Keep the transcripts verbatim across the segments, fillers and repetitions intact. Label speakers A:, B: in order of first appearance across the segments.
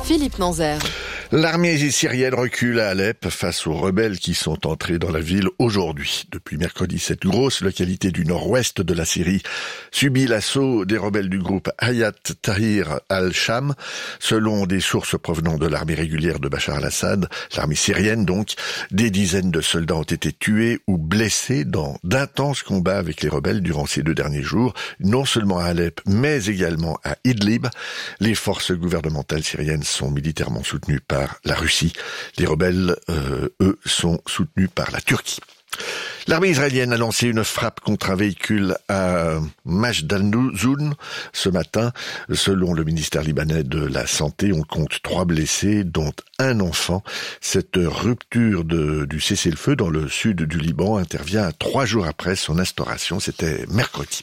A: Philippe Nanzer.
B: L'armée syrienne recule à Alep face aux rebelles qui sont entrés dans la ville aujourd'hui. Depuis mercredi, cette grosse localité du nord-ouest de la Syrie subit l'assaut des rebelles du groupe Hayat Tahrir al-Sham. Selon des sources provenant de l'armée régulière de Bachar al-Assad, l'armée syrienne donc, des dizaines de soldats ont été tués ou blessés dans d'intenses combats avec les rebelles durant ces deux derniers jours, non seulement à Alep, mais également à Idlib. Les forces gouvernementales syriennes sont militairement soutenues par par la Russie. Les rebelles, euh, eux, sont soutenus par la Turquie. L'armée israélienne a lancé une frappe contre un véhicule à Majdazoun ce matin. Selon le ministère libanais de la Santé, on compte trois blessés, dont un enfant. Cette rupture de, du cessez-le-feu dans le sud du Liban intervient trois jours après son instauration. C'était mercredi.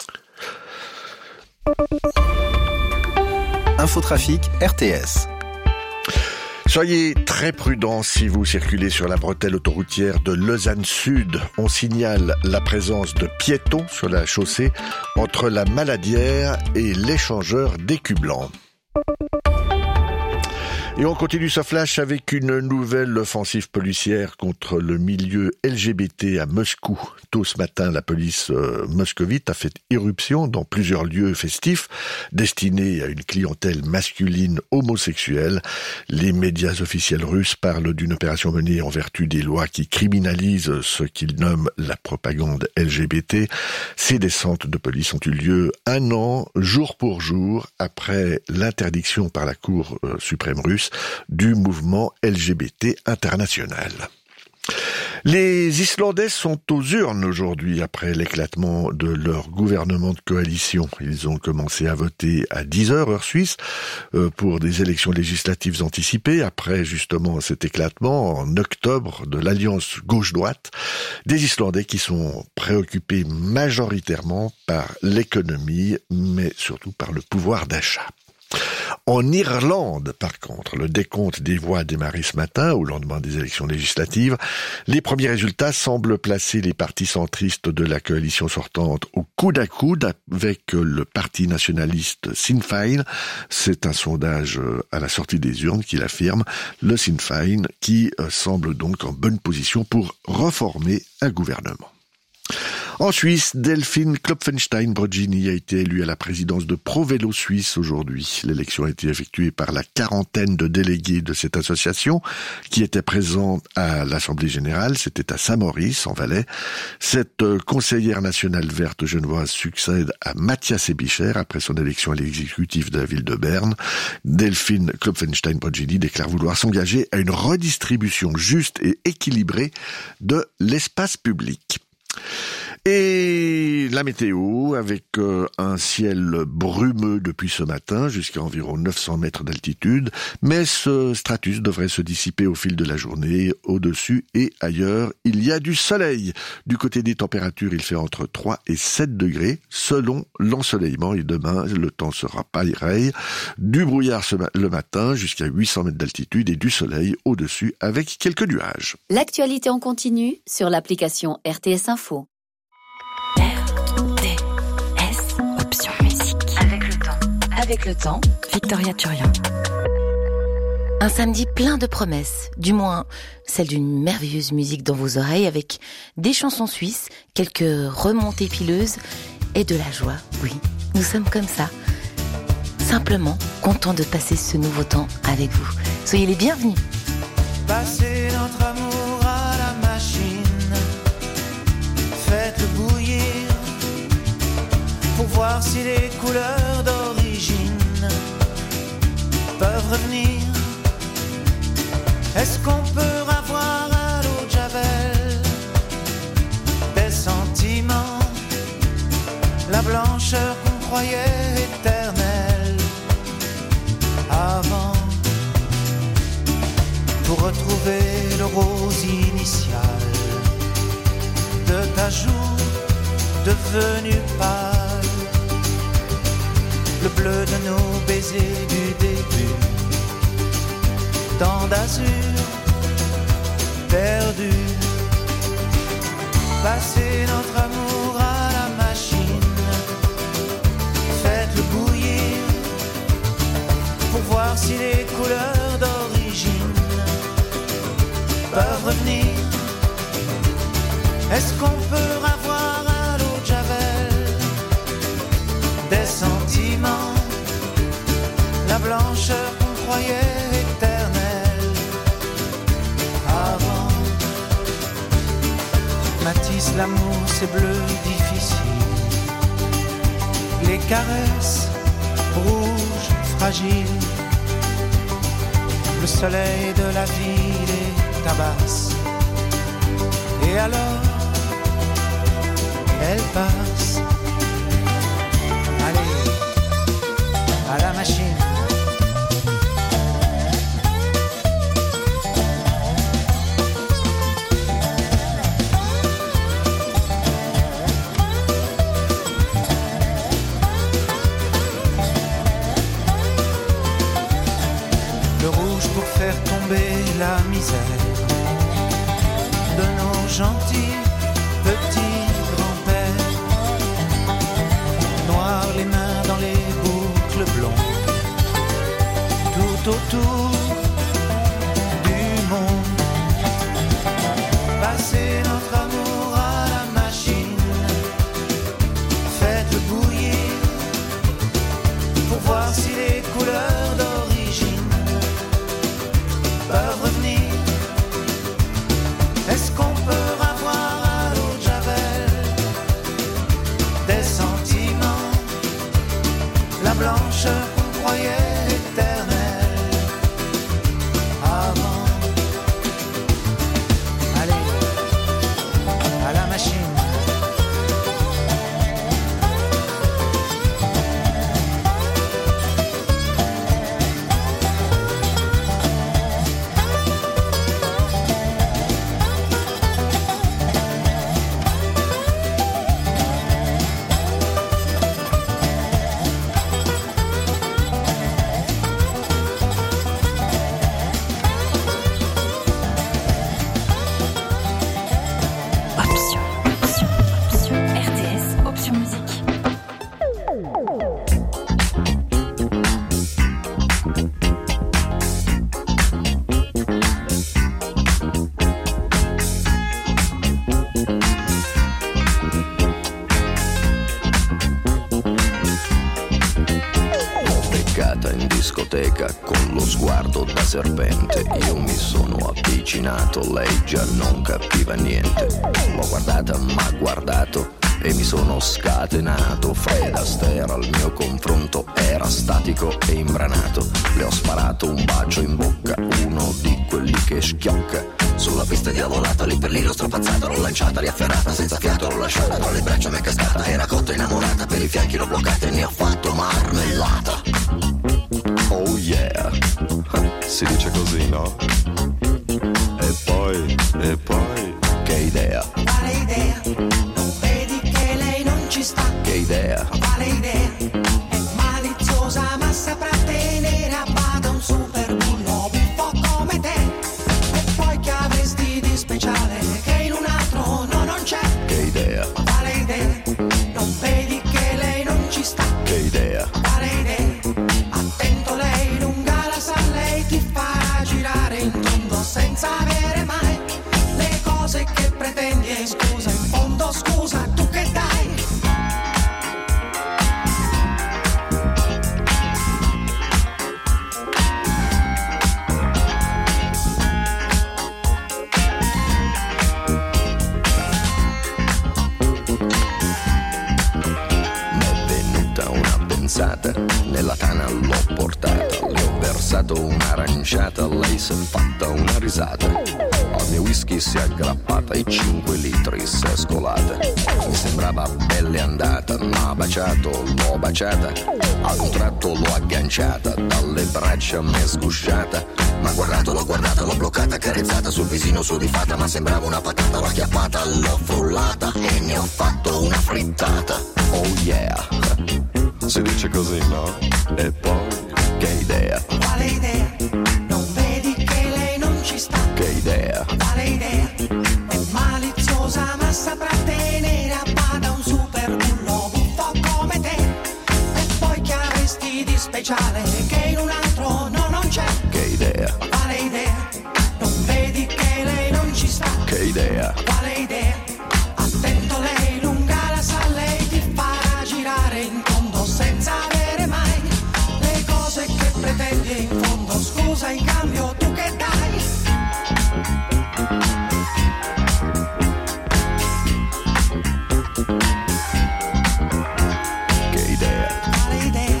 C: Infotrafic R T S.
B: Soyez très prudents si vous circulez sur la bretelle autoroutière de Lausanne Sud. On signale la présence de piétons sur la chaussée entre la Maladière et l'échangeur d'écus blancs. Et on continue ce flash avec une nouvelle offensive policière contre le milieu L G B T à Moscou. Tôt ce matin, la police euh, moscovite a fait irruption dans plusieurs lieux festifs destinés à une clientèle masculine homosexuelle. Les médias officiels russes parlent d'une opération menée en vertu des lois qui criminalisent ce qu'ils nomment la propagande L G B T. Ces descentes de police ont eu lieu un an, jour pour jour, après l'interdiction par la Cour euh, suprême russe du mouvement L G B T international. Les Islandais sont aux urnes aujourd'hui après l'éclatement de leur gouvernement de coalition. Ils ont commencé à voter à dix heures heure suisse pour des élections législatives anticipées après justement cet éclatement en octobre de l'alliance gauche-droite. Des Islandais qui sont préoccupés majoritairement par l'économie mais surtout par le pouvoir d'achat. En Irlande, par contre, le décompte des voix a démarré ce matin, au lendemain des élections législatives. Les premiers résultats semblent placer les partis centristes de la coalition sortante au coude à coude avec le parti nationaliste Sinn Féin. C'est un sondage à la sortie des urnes qui l'affirme. Le Sinn Féin qui semble donc en bonne position pour reformer un gouvernement. En Suisse, Delphine Klopfenstein-Brogini a été élue à la présidence de ProVélo Suisse aujourd'hui. L'élection a été effectuée par la quarantaine de délégués de cette association qui étaient présents à l'Assemblée générale. C'était à Saint-Maurice, en Valais. Cette conseillère nationale verte genevoise succède à Mathias Ebicher après son élection à l'exécutif de la ville de Berne. Delphine Klopfenstein-Brogini déclare vouloir s'engager à une redistribution juste et équilibrée de l'espace public. Et la météo, avec euh, un ciel brumeux depuis ce matin, jusqu'à environ neuf cents mètres d'altitude, mais ce stratus devrait se dissiper au fil de la journée. Au-dessus et ailleurs, il y a du soleil. Du côté des températures, il fait entre trois et sept degrés, selon l'ensoleillement. Et demain, le temps sera pareil. Du brouillard ce ma- le matin, jusqu'à huit cents mètres d'altitude, et du soleil au-dessus, avec quelques nuages.
D: L'actualité en continu sur l'application R T S Info.
E: R T S, option musique. Avec le temps.
D: Avec le temps,
E: Victoria Turian.
F: Un samedi plein de promesses, du moins celle d'une merveilleuse musique dans vos oreilles avec des chansons suisses, quelques remontées pileuses et de la joie. Oui, nous sommes comme ça. Simplement contents de passer ce nouveau temps avec vous. Soyez les bienvenus.
G: Passez notre amour à la machine, faites-le bouillir pour voir si les couleurs d'origine peuvent revenir. Est-ce qu'on peut avoir à l'eau de Javel des sentiments, la blancheur qu'on croyait éternelle avant, pour retrouver le rose initial de ta joue devenu pâle, le bleu de nos baisers du début, tant d'azur perdu. Passez notre amour à la machine, faites-le bouillir pour voir si les couleurs d'origine peuvent revenir. Est-ce qu'on peut avoir à l'eau de Javel des sentiments, la blancheur qu'on croyait éternelle avant? Matisse, l'amour c'est bleu difficile, les caresses rouges fragiles, le soleil de la vie les tabasse. Et alors elle passe. Allez, à la machine. Le rouge pour faire tomber la misère de nos gentils petits grands-pères, noirs les mains dans les boucles blondes, tout autour du monde. Passez notre amour à la machine, faites-le bouillir pour voir si les couleurs d'origine peuvent revenir. Est-ce qu'on peut avoir à l'eau de Javel des sentiments, la blancheur qu'on croyait éternelle avant? Allez, à la machine.
A: Con lo sguardo da serpente io mi sono avvicinato, lei già non capiva niente. L'ho guardata, m'ha guardato e mi sono scatenato. Fred Astaire al mio confronto era statico e imbranato. Le ho sparato un bacio in bocca, uno di quelli che schiocca. Sulla pista di lavorata, lì per lì l'ho strapazzata, l'ho lanciata, riafferrata, senza fiato l'ho lasciata, tra le braccia m'è cascata, era cotta innamorata, per i fianchi l'ho bloccata e ne ho fatto marmellata. Oh yeah, si dice così, no? E poi, e poi, che idea?
H: Quale idea? Non vedi che lei non ci sta?
A: Che idea?
H: Quale idea? È maliziosa ma saprà tenere a bada un super bullo buffo come te. E poi che avresti di speciale che in un altro no non c'è?
A: Che idea?
H: Quale idea? Non vedi che lei non ci sta?
A: Che idea?
H: Quale idea? Attento, lei lunga la sa, lei ti fa girare in tondo senza avere mai le cose che pretendi. E scusa, in fondo scusa, tu che dai?
A: Nella tana l'ho portata, le ho versato un'aranciata, lei s'è fatta una risata. Al mio whisky si è aggrappata e cinque litri si è scolata. Mi sembrava belle andata, m'ha baciato, l'ho baciata. Ad un tratto l'ho agganciata, dalle braccia m'è sgusciata. M'ha guardato, l'ho guardata, l'ho bloccata, carezzata sul visino su di fatta. Ma sembrava una patata, l'ho acchiappata, l'ho frullata e ne ho fatto una frittata. Oh yeah, si dice così, no? E poi, che idea?
H: Quale idea? Non vedi che lei non ci sta?
A: Che idea?
H: Quale idea? È maliziosa ma saprà tenere a bada un super bullo buffo come te. E poi che avresti di speciale che in un altro non ho? non c'è.
A: Che idea,
H: Ma quale idea? Non vedi che lei non ci sta.
A: che idea,
H: Ma quale idea? Attento, lei lunga la sa, lei ti farà girare in tondo senza avere mai le cose che pretendi in fondo. Scusa, in cambio tu che dai?
A: che idea,
H: Quale idea?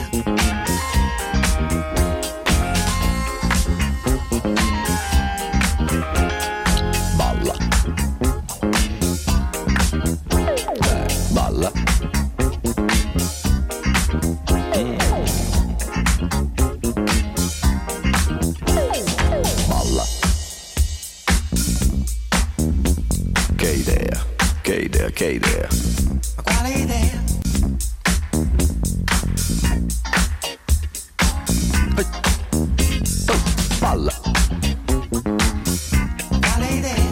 A: balla. Eh, balla. Mm. Balla. Che idea, che idea, che idea.
H: Ma quale idea?
A: Balla.
H: Quale idea?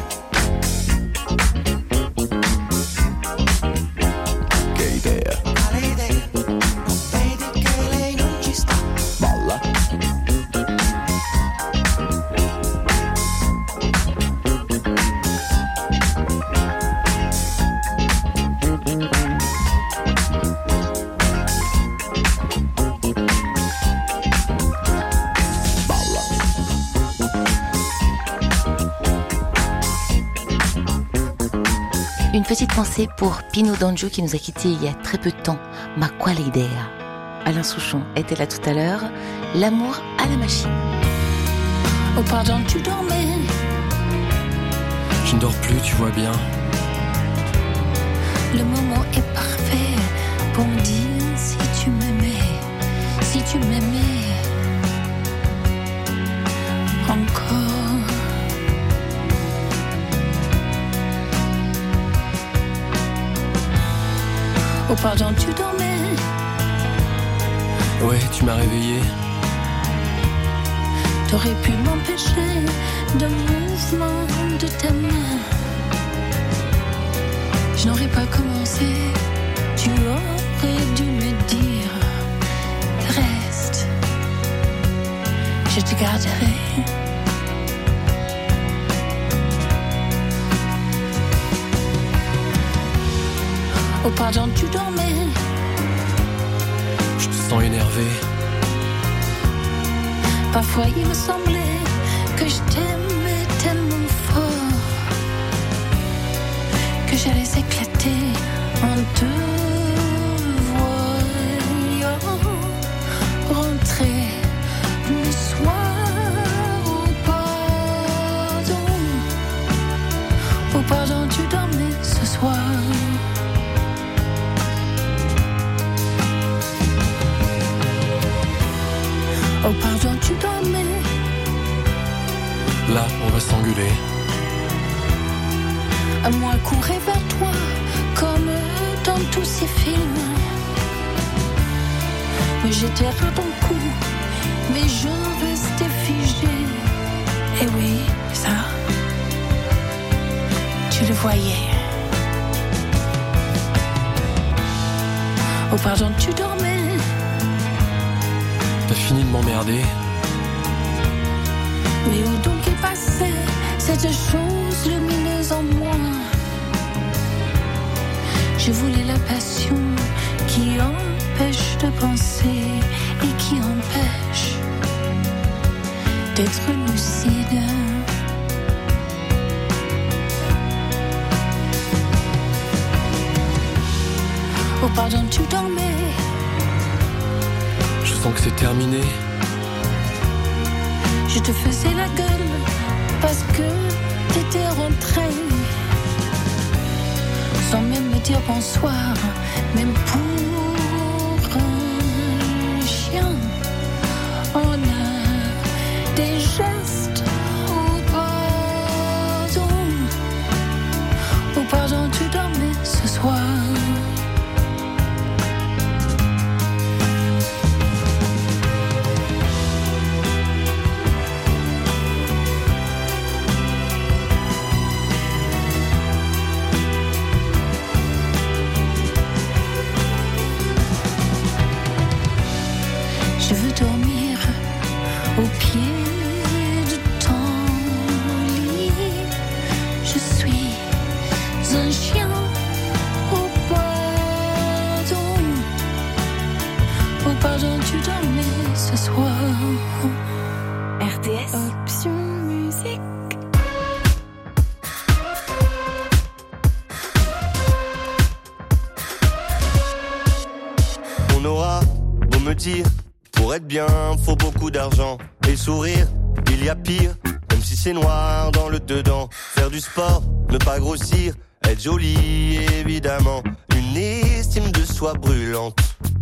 A: Che idea,
H: Quale idea? Non vedi che lei non ci sta.
A: balla. Balla.
F: Une petite pensée pour Pino D'Angio qui nous a quittés il y a très peu de temps. Ma quale idea. Alain Souchon était là tout à l'heure. L'amour à la machine.
I: Oh pardon, tu dormais.
J: Je ne dors plus, tu vois bien.
I: Le moment est parfait pour me dire si tu m'aimais, si tu m'aimais encore. Oh pardon, tu dormais.
J: Ouais, tu m'as réveillé.
I: T'aurais pu m'empêcher d'un mouvement de ta main. Je n'aurais pas commencé. Tu aurais dû me dire reste, je te garderai. Oh pardon, tu dormais.
J: Je te sens énervé.
I: Parfois il me semblait que je t'aimais tellement fort que j'allais éclater en te voyant rentrer le soir. Oh pardon, oh pardon, tu dormais ce soir. Oh pardon, tu dormais.
J: Là, on va s'engueuler.
I: À moi courir vers toi comme dans tous ces films. Mais j'étais à ton cou, mais je restais figée. Et oui, ça, tu le voyais. Oh pardon, tu dormais.
J: T'as fini de m'emmerder.
I: Mais où donc est passée cette chose lumineuse en moi? Je voulais la passion qui empêche de penser et qui empêche d'être lucide. Oh pardon, tu dormais.
J: Je sens que c'est terminé.
I: Je te faisais la gueule parce que t'étais rentré sans même me dire bonsoir, même pour un chien. On a des gestes. Oh pardon, oh pardon, tu dormais ce soir. Je veux dormir au pied ce soir.
E: R T S
I: Option musique.
K: On aura beau me dire, pour être bien, faut beaucoup d'argent. Et sourire, il y a pire, même si c'est noir dans le dedans. Faire du sport, ne pas grossir, être joli évidemment. Une estime de soi brûlante.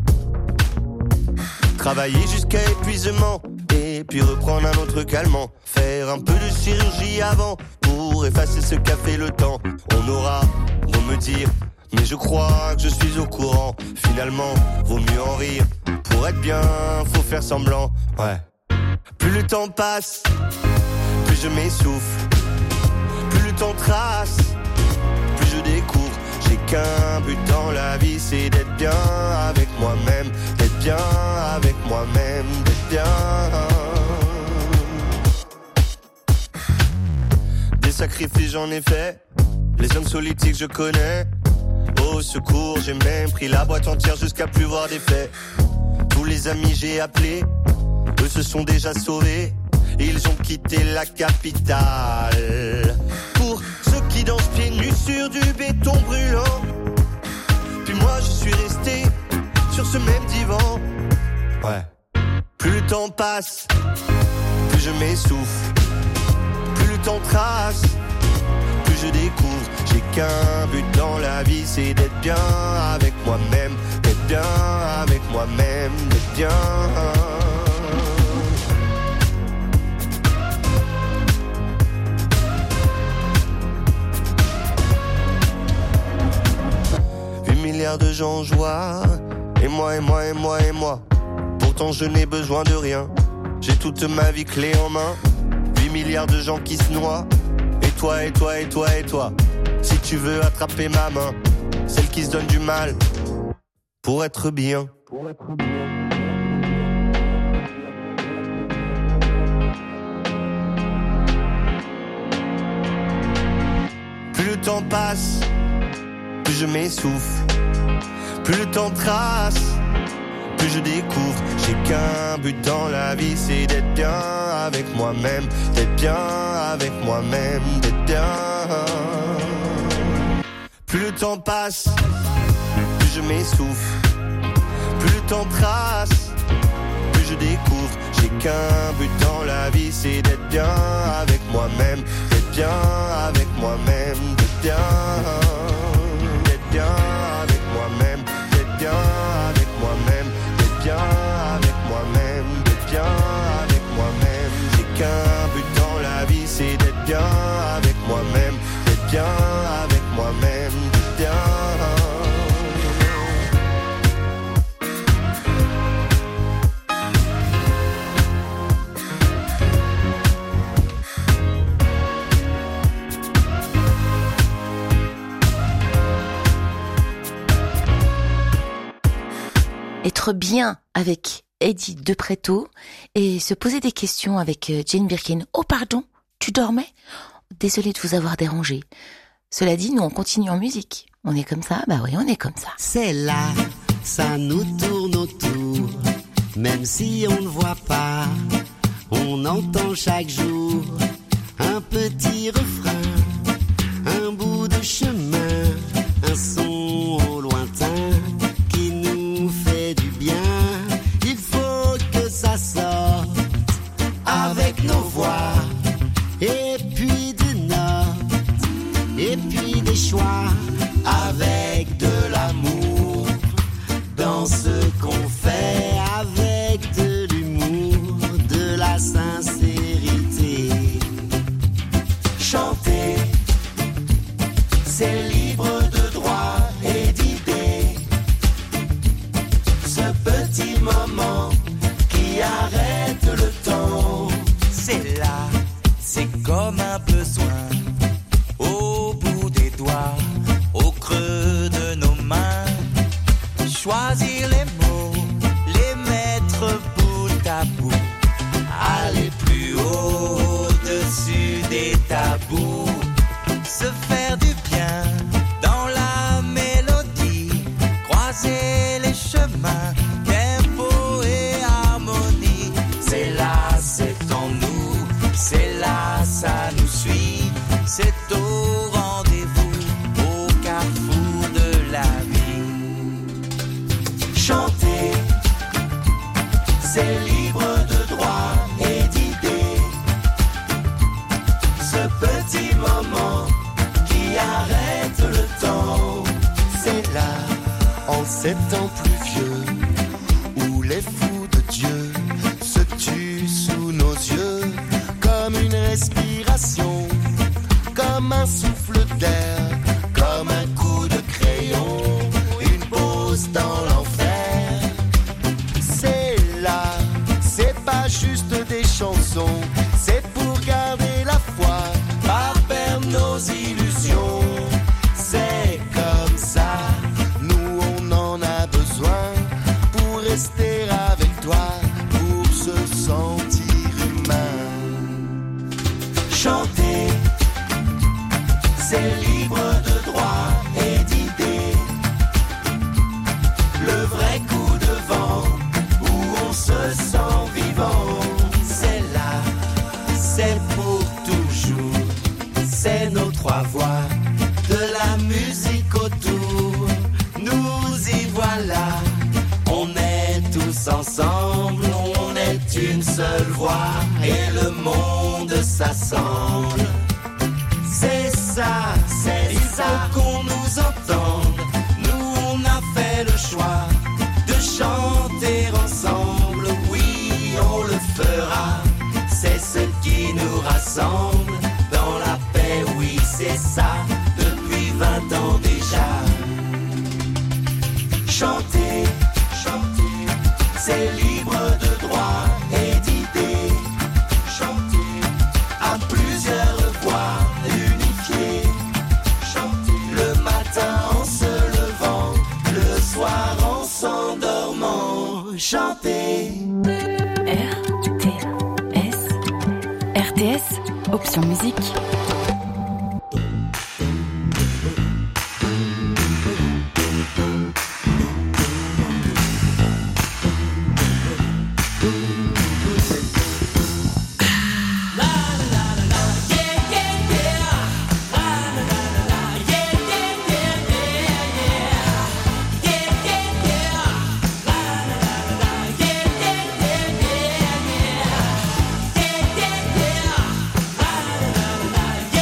K: Travailler jusqu'à épuisement, et puis reprendre un autre calmant. Faire un peu de chirurgie avant, pour effacer ce qu'a fait le temps. On aura beau me dire, mais je crois que je suis au courant. Finalement, vaut mieux en rire. Pour être bien, faut faire semblant. Ouais. Plus le temps passe, plus je m'essouffle. Plus le temps trace, plus je découvre. J'ai qu'un but dans la vie, c'est d'être bien avec moi-même. D'être bien avec moi-même, d'être bien. Des sacrifices j'en ai fait, les hommes politiques je connais. Au secours, j'ai même pris la boîte entière jusqu'à plus voir d'effet. Tous les amis j'ai appelés, eux se sont déjà sauvés. Ils ont quitté la capitale. Pour ceux qui dansent pieds nus sur du béton brûlant. Puis moi je suis resté sur ce même divan. Ouais. Plus le temps passe, plus je m'essouffle. Plus le temps trace, plus je découvre. J'ai qu'un but dans la vie, c'est d'être bien avec moi-même. D'être bien avec moi-même, d'être bien. huit milliards de gens en joie, et moi, et moi, et moi, et moi. Pourtant je n'ai besoin de rien, j'ai toute ma vie clé en main. huit milliards de gens qui se noient, et toi, et toi, et toi, et toi. Si tu veux attraper ma main, celle qui se donne du mal, pour être bien. Pour être bien. Plus le temps passe, plus je m'essouffle. Plus le temps trace, plus je découvre. J'ai qu'un but dans la vie, c'est d'être bien avec moi-même. D'être bien avec moi-même, d'être bien. Plus le temps passe, plus je m'essouffle. Plus le temps trace, plus je découvre. J'ai qu'un but dans la vie, c'est d'être bien avec moi-même. D'être bien avec moi-même, d'être bien. D'être bien avec moi-même, d'être bien avec moi-même. D'être bien avec moi-même, d'être bien avec moi-même. J'ai qu'un but dans la vie, c'est d'être bien avec moi-même. D'être bien avec moi-même, d'être bien.
F: Être bien avec Eddie De Pretto et se poser des questions avec Jane Birkin. Oh pardon, tu dormais ? Désolée de vous avoir dérangé. Cela dit, nous on continue en musique. On est comme ça ? Bah oui, on est comme ça.
L: C'est là, ça nous tourne autour. Même si on ne voit pas, on entend chaque jour un petit refrain, un bout de chemin, un son au lointain qui nous fait du bien. Il faut que ça sorte avec nos voix, et puis des notes, et puis des choix, avec de l'amour dans ce qu'on fait, avec de l'humour, de la sincérité. Chanter, c'est libre de droit.
M: ces temps pluvieux où les fous de Dieu se tuent sous nos yeux, comme une respiration, comme un souffle d'air, comme un coup de crayon, une pause dans l'enfer. C'est là, c'est pas juste des chansons, c'est pour garder la foi, pas perdre nos illusions. C'est comme ça, nous on en a besoin pour rester avec toi, pour se sentir humain. Chanter, c'est libre de droit et d'idées. Le vrai coup de vent où on se sent vivant. C'est là, c'est pour toujours. C'est nos trois voix, de la musique autour. Nous y voilà, on est tous ensemble. On est une seule voix et le monde s'assemble. C'est ça, c'est ça qu'on nous entende. Nous on a fait le choix de chanter ensemble. Oui, on le fera. C'est ce qui nous rassemble dans la paix. Oui, c'est ça depuis vingt ans déjà. Chanter, chanter, c'est libre de droit et d'idées. Chanter à plusieurs voix unifiées. Chanter le matin en se levant, le soir en s'endormant. Chanter.
E: R T S R T S, option musique.
H: Yeah.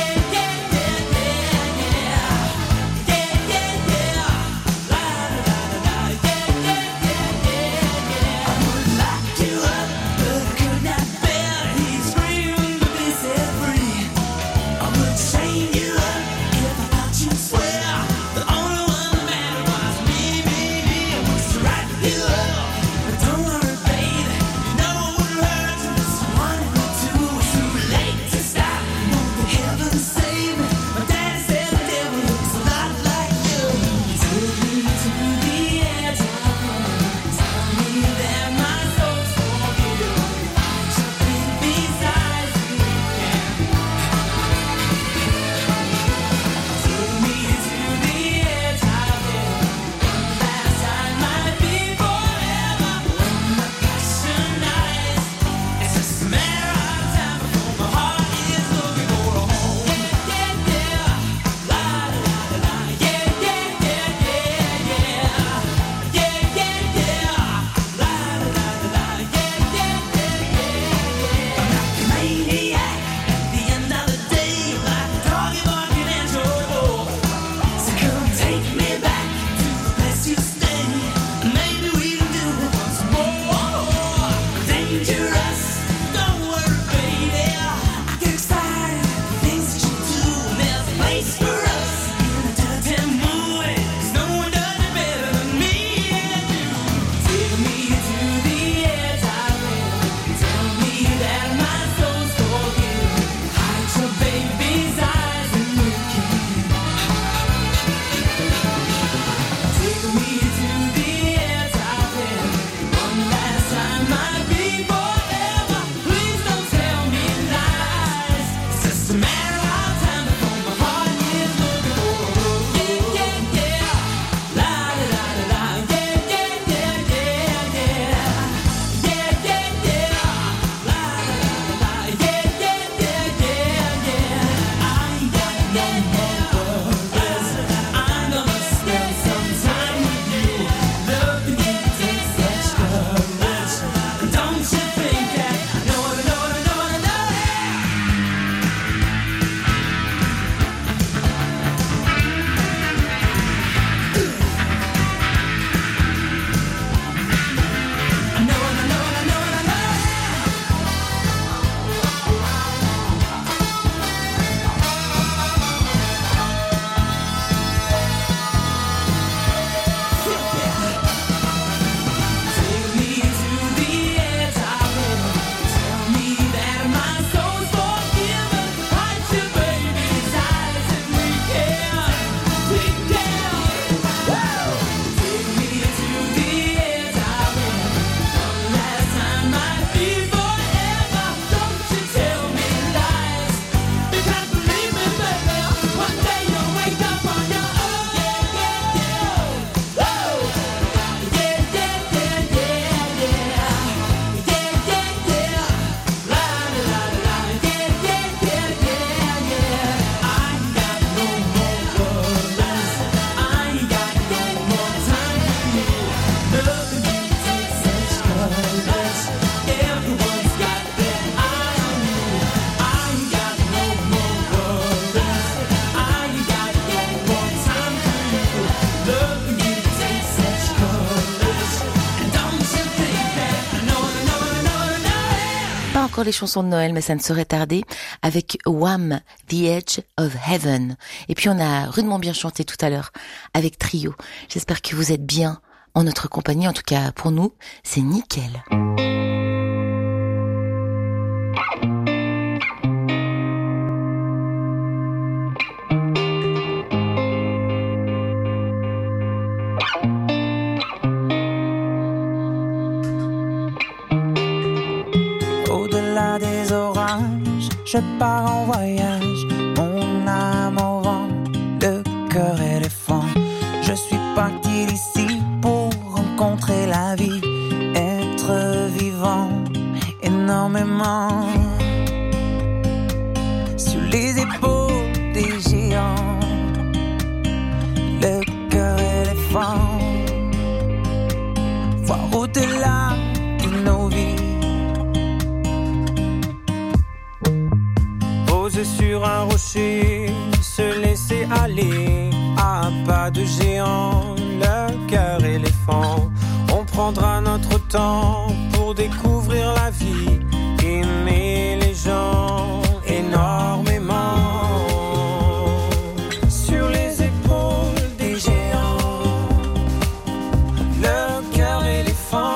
F: Pas encore les chansons de Noël, mais ça ne saurait tarder, avec Wham! The Edge of Heaven. Et puis on a rudement bien chanté tout à l'heure, avec Trio. J'espère que vous êtes bien en notre compagnie, en tout cas pour nous, c'est nickel.
G: Au-delà des orages, je pars en voyage, mon âme au vent, le cœur éléphant. Je suis parti d'ici pour rencontrer la vie, être vivant énormément. Sur les épaules des géants, le cœur éléphant. Voir au-delà de nos vies. Poser sur un rocher, se laisser aller à pas de géant, le cœur éléphant. On prendra notre temps pour découvrir la vie, aimer les gens énormément. Sur les épaules des géants, le cœur éléphant.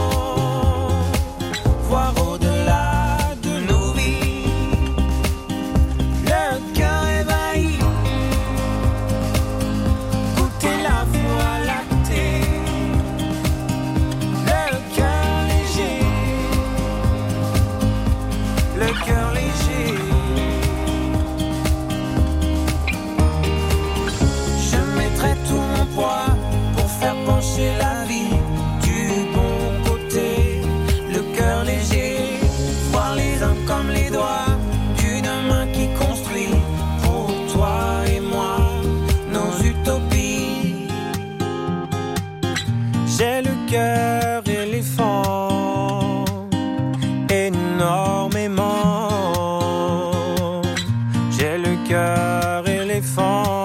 G: Voir au-delà de nos vies, le cœur ébahi. Goûter la voie lactée, le cœur léger, le cœur léger. Je mettrai tout mon poids pour faire pencher la vie du bon côté, le cœur léger. Voir les uns comme les doigts d'une main qui construit pour toi et moi nos utopies. J'ai le cœur éléphant énormément. J'ai le cœur éléphant.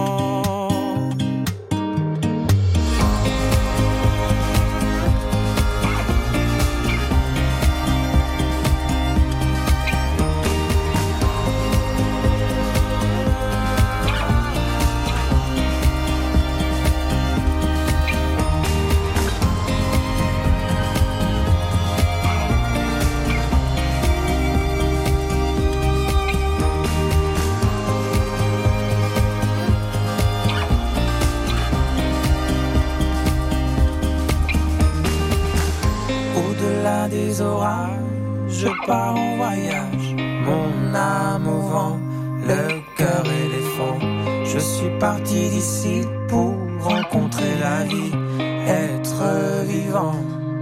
G: Au-delà des orages, je pars en voyage, mon âme au vent, le cœur éléphant. Je suis parti d'ici pour rencontrer la vie, être vivant.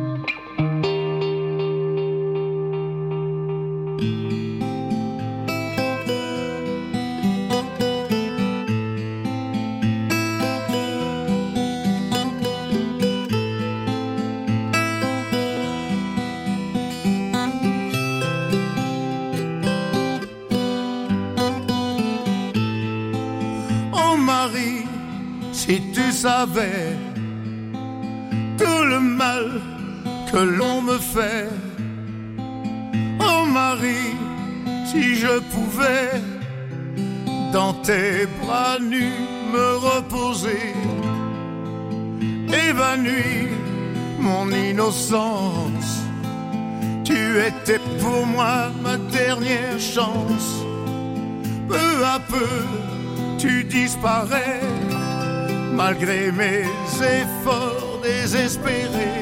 N: Oh Marie, si tu savais tout le mal que l'on me fait. Oh Marie, si je pouvais dans tes bras nus me reposer, évanouir mon innocence. Tu étais pour moi ma dernière chance. Peu à peu tu disparais, malgré mes efforts désespérés.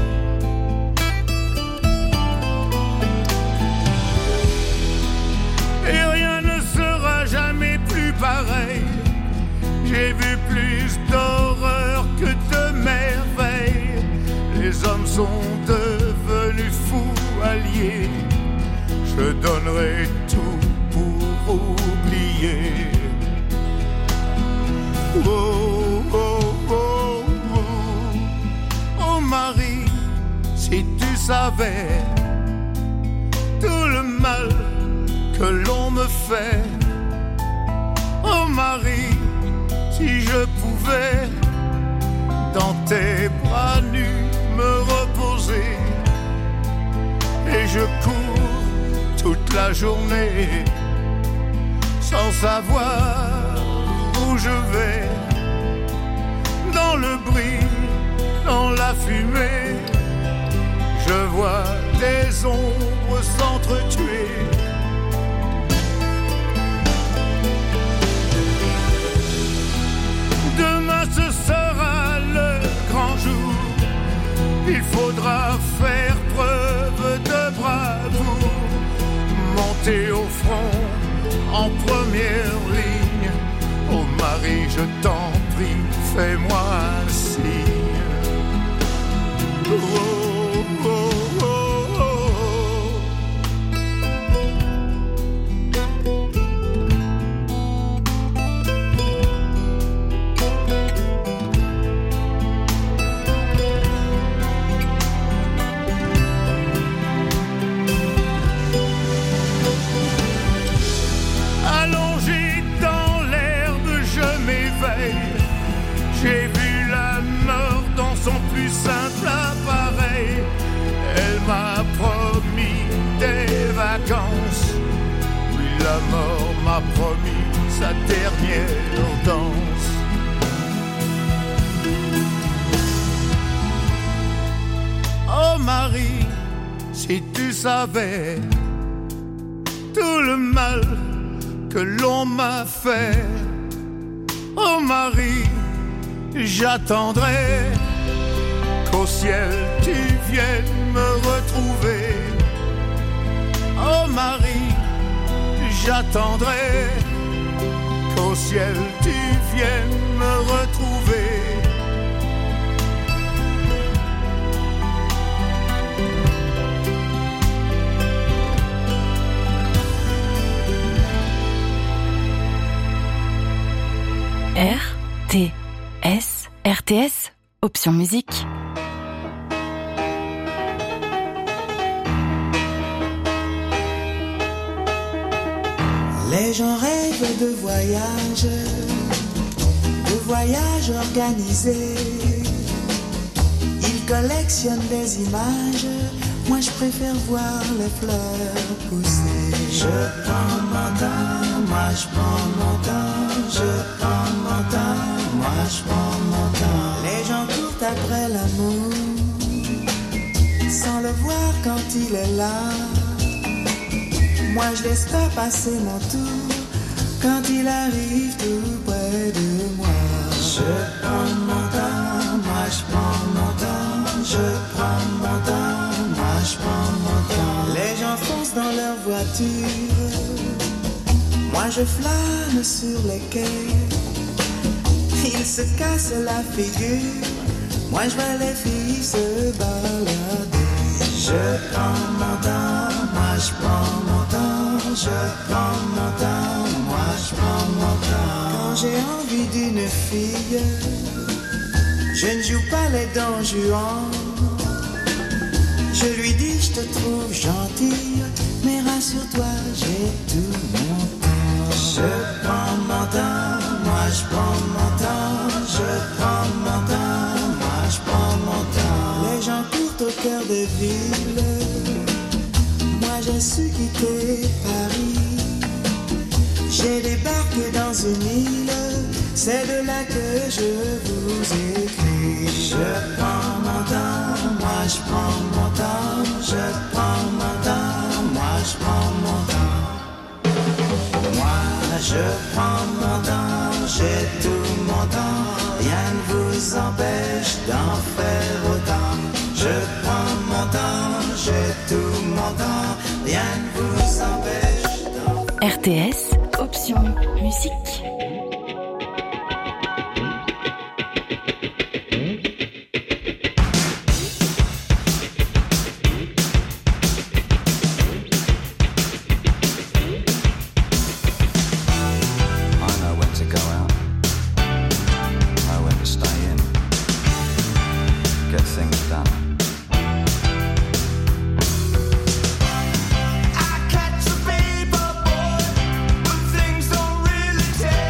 N: Et rien ne sera jamais plus pareil. J'ai vu plus d'horreur que de merveilles. Les hommes sont devenus fous alliés. Je donnerai tout pour oublier. Oh, oh, oh, oh, oh Marie, si tu savais tout le mal que l'on me fait. Oh Marie, si je pouvais dans tes bras nus me reposer. Et je cours toute la journée sans savoir où je vais. Dans le bruit, dans la fumée, je vois des ombres s'entretuer. Demain ce sera le grand jour. Il faudra faire preuve de bravoure, monter au front en première ligne. Oh Marie, je t'en prie, fais-moi un signe. Oh, oh, oh, oh. J'ai vu la mort dans son plus simple appareil. Elle m'a promis des vacances. Oui, la mort m'a promis sa dernière danse. Oh Marie, si tu savais tout le mal que l'on m'a fait. Oh Marie, j'attendrai qu'au ciel tu viennes me retrouver. Oh Marie, j'attendrai qu'au ciel tu viennes me retrouver.
E: R T S, R T S, option musique.
H: Les gens rêvent de voyage, de voyage organisé. Ils collectionnent des images, moi je préfère voir les fleurs pousser. Je prends mon temps, moi je prends mon temps, je prends mon temps, moi je prends mon temps. Les gens courent après l'amour, sans le voir quand il est là. Moi je laisse pas passer mon tour, quand il arrive tout près de moi. Je prends mon temps, moi je prends mon temps, je prends mon temps, moi je prends mon temps. Les gens foncent dans leur voiture, moi je flâne sur les quais. Ils se cassent la figure, moi je vois les filles se balader. Je prends mon temps, moi je prends mon temps, je prends mon temps, moi je prends mon temps. Quand j'ai envie d'une fille, je ne joue pas les dons juans. Je lui dis je te trouve gentille, mais rassure-toi j'ai tout mon temps. Je prends mon temps, moi je prends mon temps, je prends mon temps, moi je prends mon temps. Les gens courent au cœur de ville, moi j'ai su quitter Paris. J'ai débarqué dans une île, c'est de là que je vous écris. Je prends mon temps, moi je prends mon temps, je prends mon temps, moi je prends mon temps. Moi je prends mon temps, j'ai tout mon temps, rien ne vous empêche d'en faire autant. Je prends mon temps, j'ai tout mon temps, rien ne vous empêche d'en faire autant.
E: R T S, option musique.
G: I catch a paper boy, but things don't really take.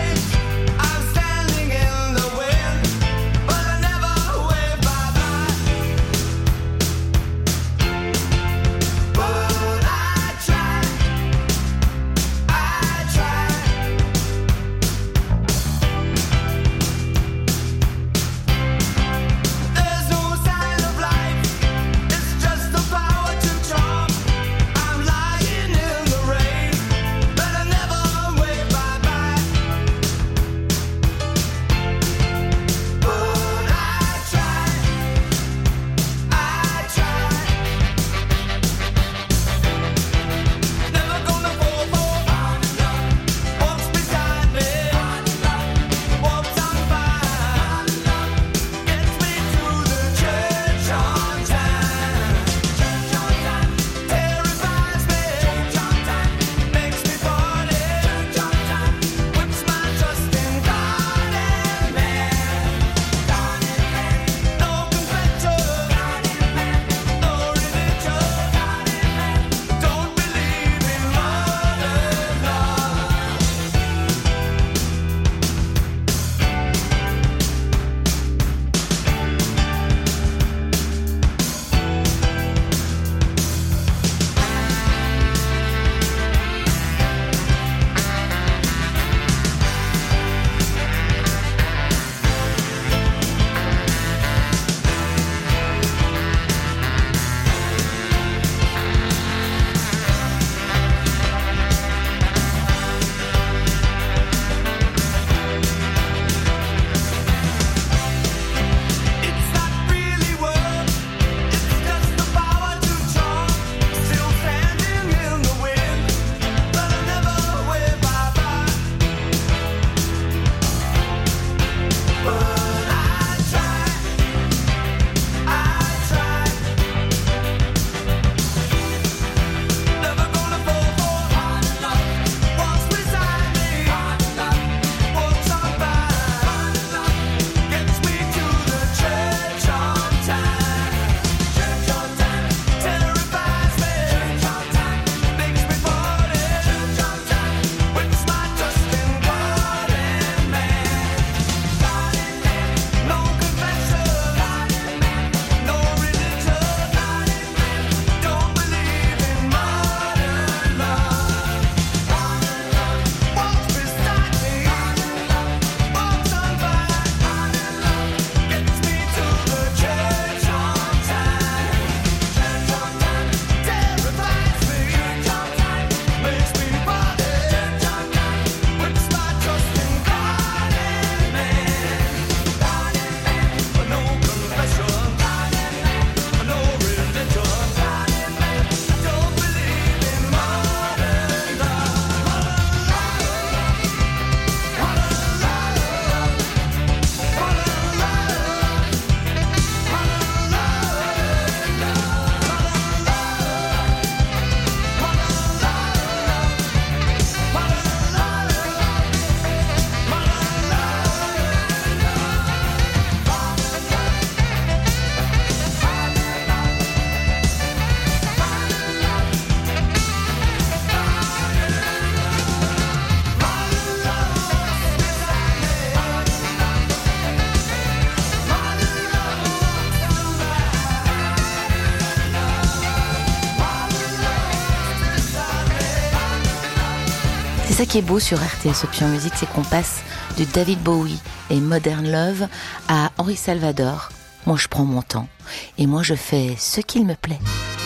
F: ça qui est beau sur R T S Option Musique, c'est qu'on passe de David Bowie et Modern Love à Henri Salvador. Moi je prends mon temps et moi je fais ce qu'il me plaît.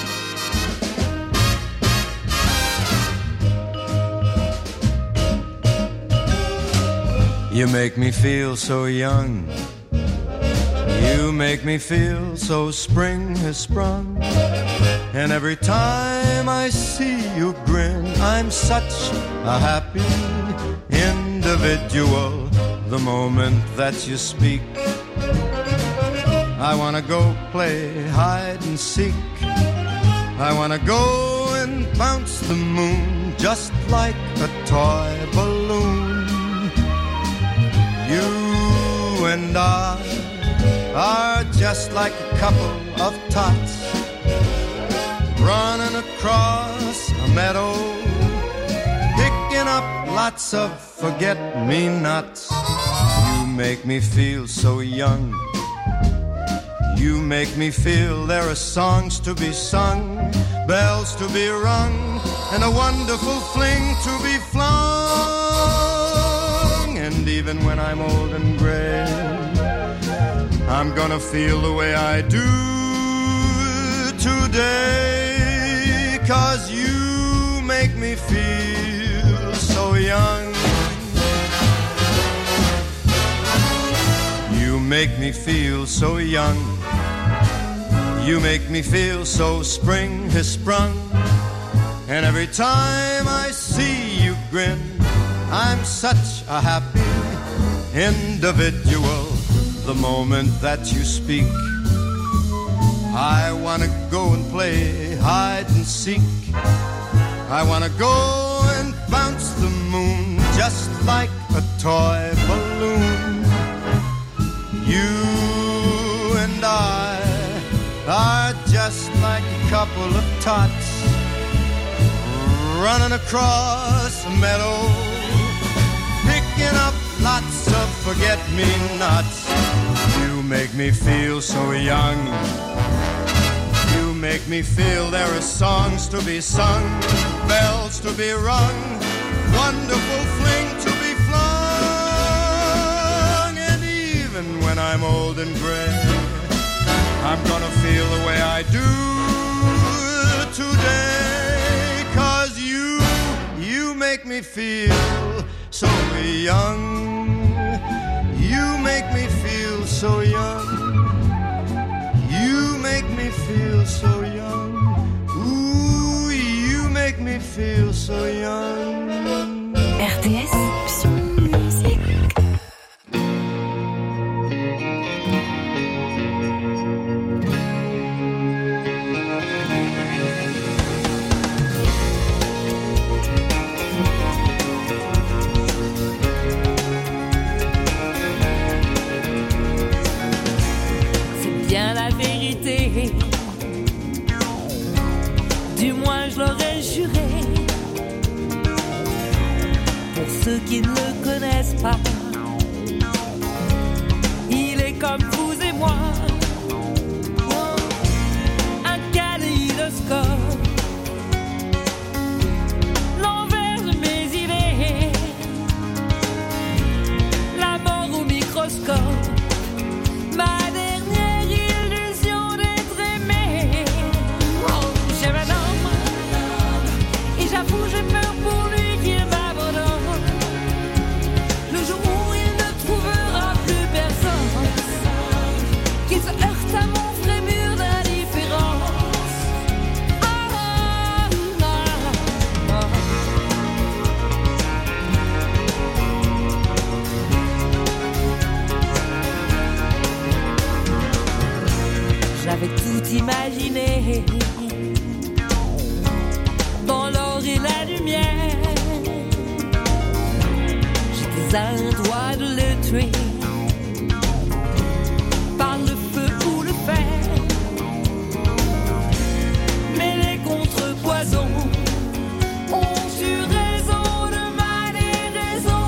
O: You make me feel so young. You make me feel so spring has sprung. And every time I see you grin, I'm such a happy individual. The moment that you speak, I wanna go play hide and seek. I wanna go and bounce the moon just like a toy balloon. You and I are just like a couple of tots running across a meadow, picking up lots of forget-me-nots. You make me feel so young. You make me feel there are songs to be sung, bells to be rung, and a wonderful fling to be flung. And even when I'm old and gray, I'm gonna feel the way I do today, 'cause you make me feel so young. You make me feel so young. You make me feel so spring has sprung. And every time I see you grin, I'm such a happy individual. The moment that you speak, I wanna go and play hide and seek. I wanna go and bounce the moon just like a toy balloon. You and I are just like a couple of tots running across a meadow, picking up lots of forget-me-nots. You make me feel so young. You make me feel there are songs to be sung, bells to be rung, wonderful fling to be flung. And even when I'm old and gray, I'm gonna feel the way I do today, 'cause you, you make me feel so young. You make me feel so young. You make me feel so young. Ooh, you make me feel so young.
E: R T S Option Musique.
P: Du moins je l'aurais juré. Pour ceux qui ne le connaissent pas, il est comme vous et moi, un kaléidoscope, l'envers de mes idées, la mort au microscope, ma dernière illusion d'être aimé. Oh, j'aime un homme et j'avoue j'ai peur pour lui qu'il m'abandonne. Le jour où il ne trouvera plus personne, qu'il se heurte à mon frémur d'indifférence. Ah, ah, ah, ah. J'avais tout imaginé dans l'or et la lumière. J'étais à un doigt de le tuer par le feu ou le fer. Mais les contrepoisons ont eu raison de ma déraison.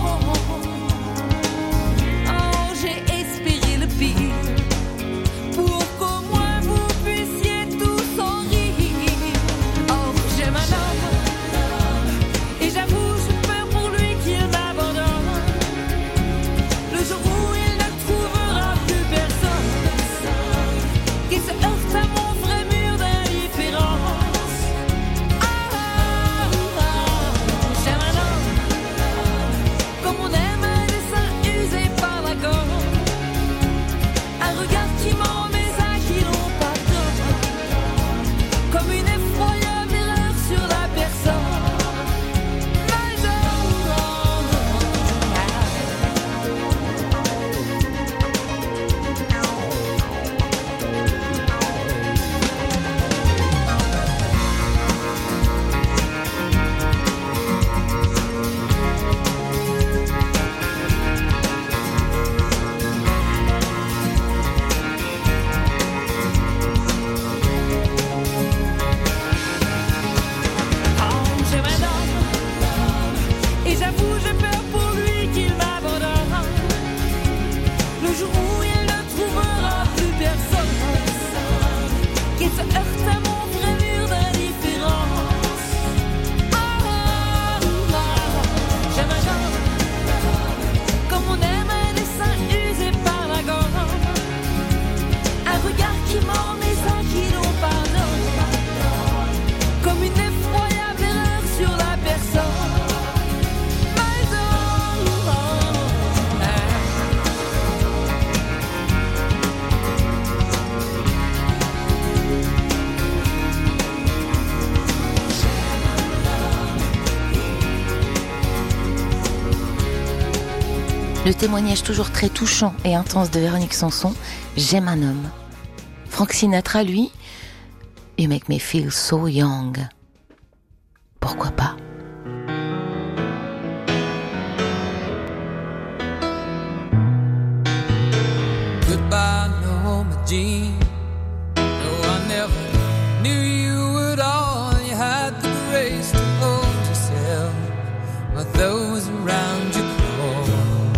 P: Oh, j'ai espéré le pire pour qu'au moins vous puissiez tous en rire. Oh, j'aime un homme et j'avoue j'ai peur pour lui j'avoue, j'ai peur pour lui qu'il m'abandonne. Le jour où il ne trouvera plus personne, qu'il se heurte à mon vrai mur d'indifférence. Oh, oh, oh, j'aime un homme comme on aime un dessin usé par la gomme, un regard qui mord mais un qui l'on pardonne, comme une effroyable erreur sur la personne.
F: Le témoignage toujours très touchant et intense de Véronique Sanson, J'aime un homme. Frank Sinatra, lui, You make me feel so young. Pourquoi pas?
Q: Goodbye, Norma Jean. No, I never knew you at all. You had the grace to hold yourself while those around you crawled.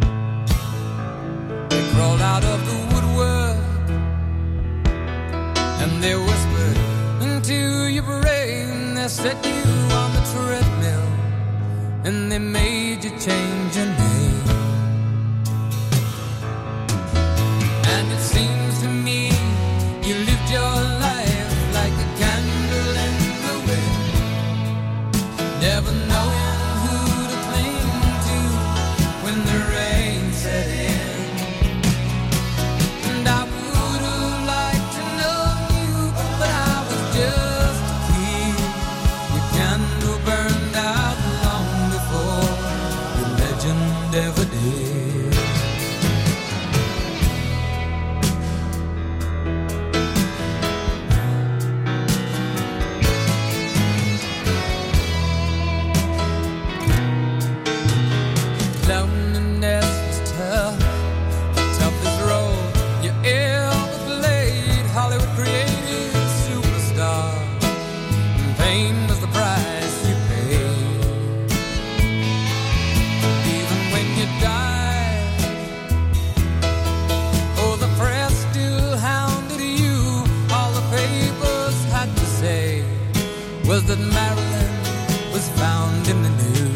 Q: They crawled out of the woodwork and they whispered into your brain. They set you on the treadmill and they made you change your name. And it seems to me you lived your life like a candle in the wind, never knowing who to cling to when the rain set in. And I would have liked to know you, but I was just a kid. Your candle burned out long before your legend ever did. Loneliness was tough, the toughest road you ever played. Hollywood created superstar, and fame was the price you paid. Even when you died, oh, the press still hounded you. All the papers had to say was that Marilyn was found in the news.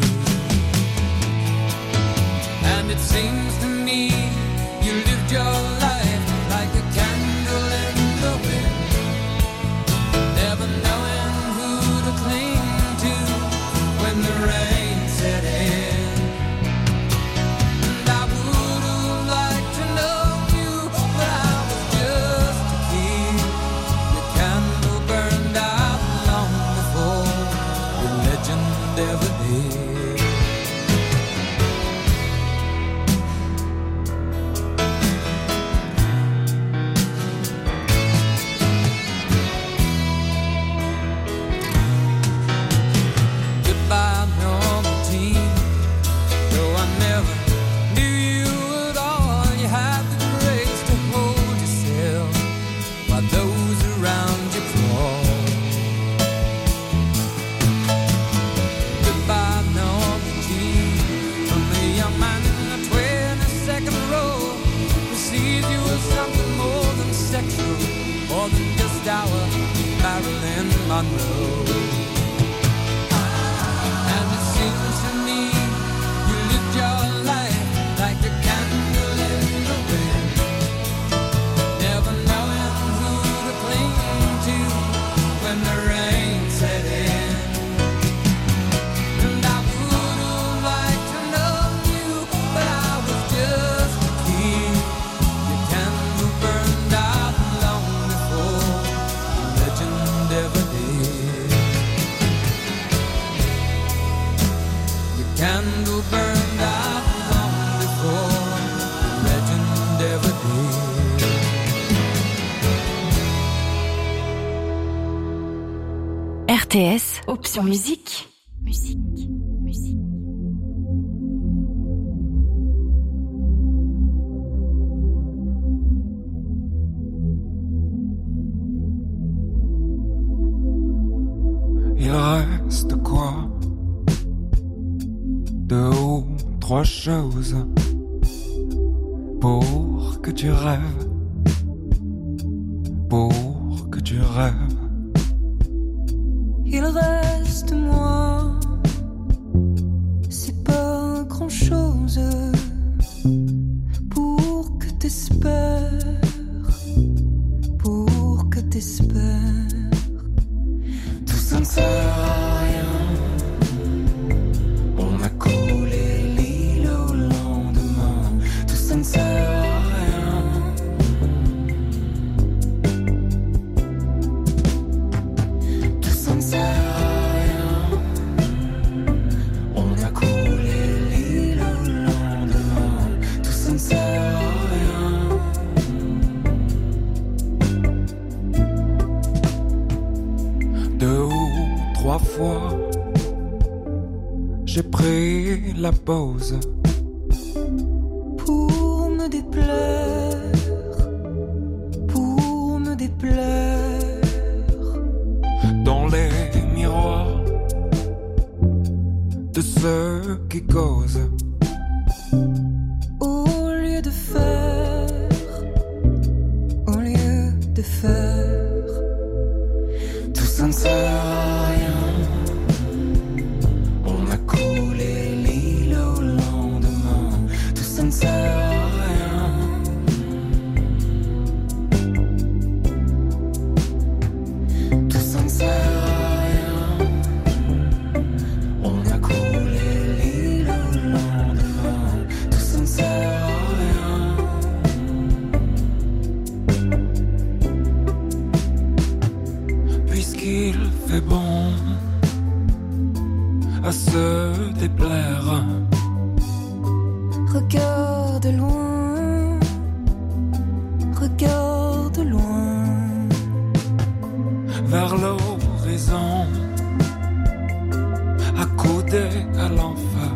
Q: And it seems to me you lived your life like a candle in the wind, never knowing who to cling to when the rain set in. And I would have liked to know you, but I was just a kid. Your candle burned out long before your legend ever did. Goodbye, Norma Jean. Though I never knew you at all, you had the grace to hold yourself while those around you crawled. Goodbye, Norma Jean. From the young man in the twenty-second row, who sees you as something more than sexual, more than just our Marilyn Monroe. And it seems to me you lived your life like a candle in the wind, never knowing who to cling to when the rain set in. And I would have liked to know you, but I was just a kid. Your candle burned out long before the legend ever did. Your candle burned out long before the legend ever did.
E: R T S, option musique. Musique, musique.
R: Il reste quoi deux ou trois choses pour que tu rêves, pour que tu rêves.
I: Il reste moi, c'est pas grand chose pour que t'espères, pour que t'espères. Tout ça ne sert à rien, on a collé l'île au lendemain. Tout ça ne sert à rien. Tout ça ne sert à rien, on a collé l'île au lendemain. Tout ça ne sert à rien.
R: Deux ou trois fois, j'ai pris la pause
I: Pour me déplaire, pour me déplaire.
R: dans les miroirs de ceux qui causent.
I: Au lieu de faire, au lieu de faire. Tout ça ne sert à rien, on a collé l'île au lendemain. Tout ça ne sert à rien. Tout ça ne sert à rien, on a collé l'île au lendemain. Tout ça ne sert à rien.
R: Puisqu'il fait bon à se déplaire,
I: Regarde loin, regarde loin.
R: vers l'horizon, accoudé à l'enfer.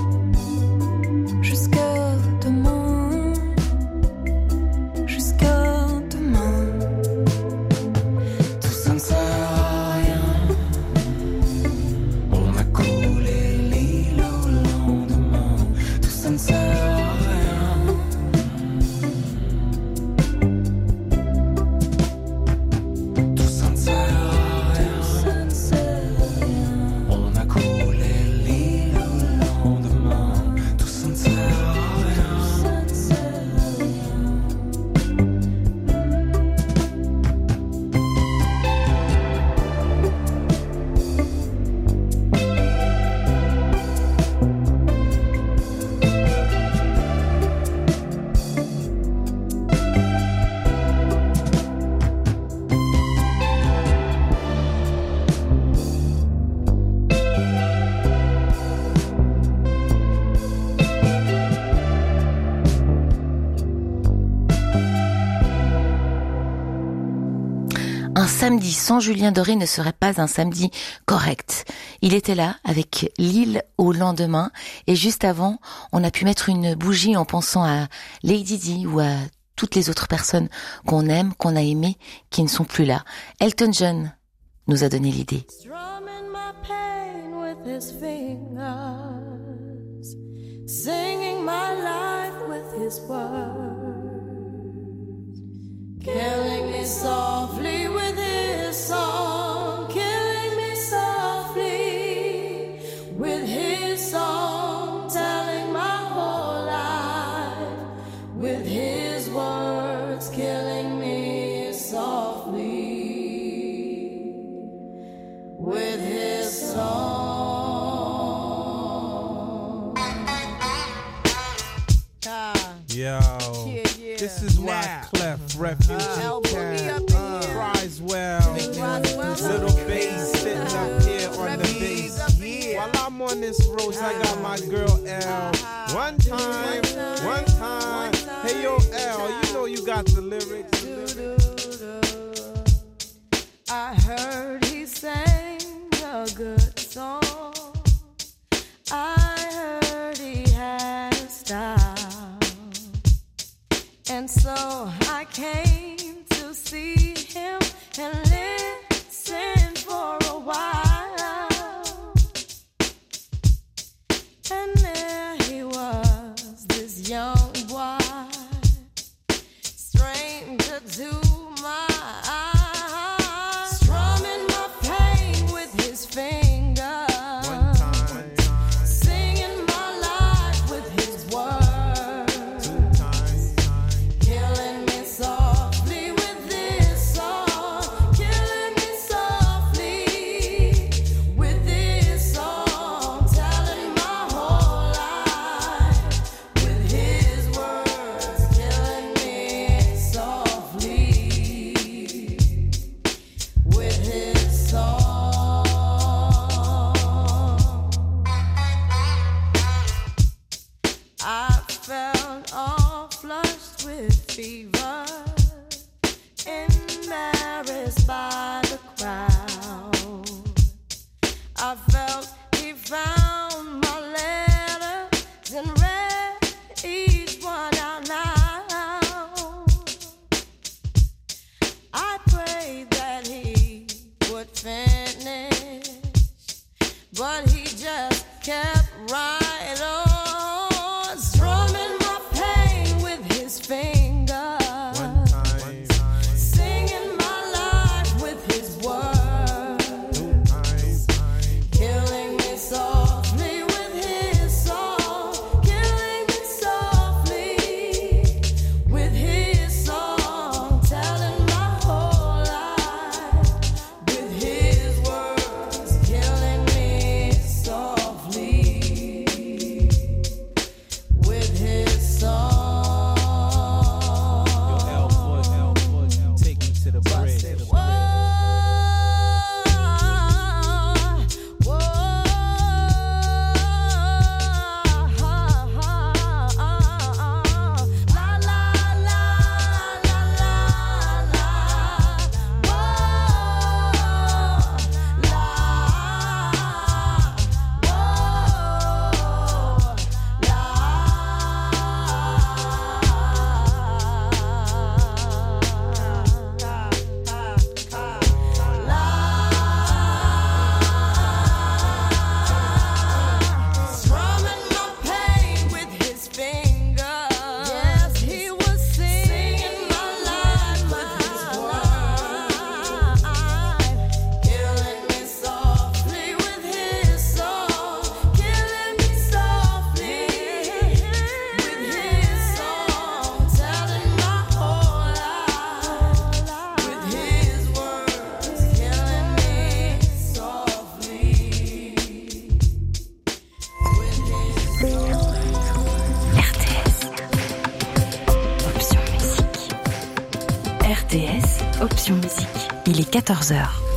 I: Jusqu'à demain, jusqu'à demain. Tout ça ne sert à rien, on a collé l'île au lendemain. Tout ça ne sert à rien. Tout ça ne sert à rien, on a collé l'île au lendemain. Tout ça ne sert à rien.
F: Un samedi sans Julien Doré ne serait pas un samedi correct. Il était là avec l'île au lendemain et juste avant, on a pu mettre une bougie en pensant à Lady Di ou à toutes les autres personnes qu'on aime, qu'on a aimées, qui ne sont plus là. Elton John nous a donné l'idée.
P: Strumming my pain with his fingers, singing my life with his words, killing me softly with his song, killing me softly with his song, telling my whole life with his words, killing me softly with his song.
S: Yo, this is why Clef Refugee Camp cries well. Little bass sitting up here on the bass. While I'm on this road, I got my girl L. One time, one time. Hey yo L, you know you got the lyrics.
P: I heard he sang a good song. I heard he had a style. And so I came to see him and listen for a while. And
T: found my letters and read each one out loud. I prayed that he would finish, but he just kept right on, strumming my pain with his fingers, singing my life with his words, killing me softly with his song, killing me softly with his song, telling my whole life with his words, killing me softly with his song.
S: Take me to the bridge.
T: Whoa, whoa, la la la la la la, whoa, strumming my pain with his fingers. Yes, he was singing my life with his words, killing me softly with his song, killing me softly with his song, telling my whole life with his words, killing me softly with his song.
E: R T S. Option musique. R T S, option musique. Il est quatorze heures.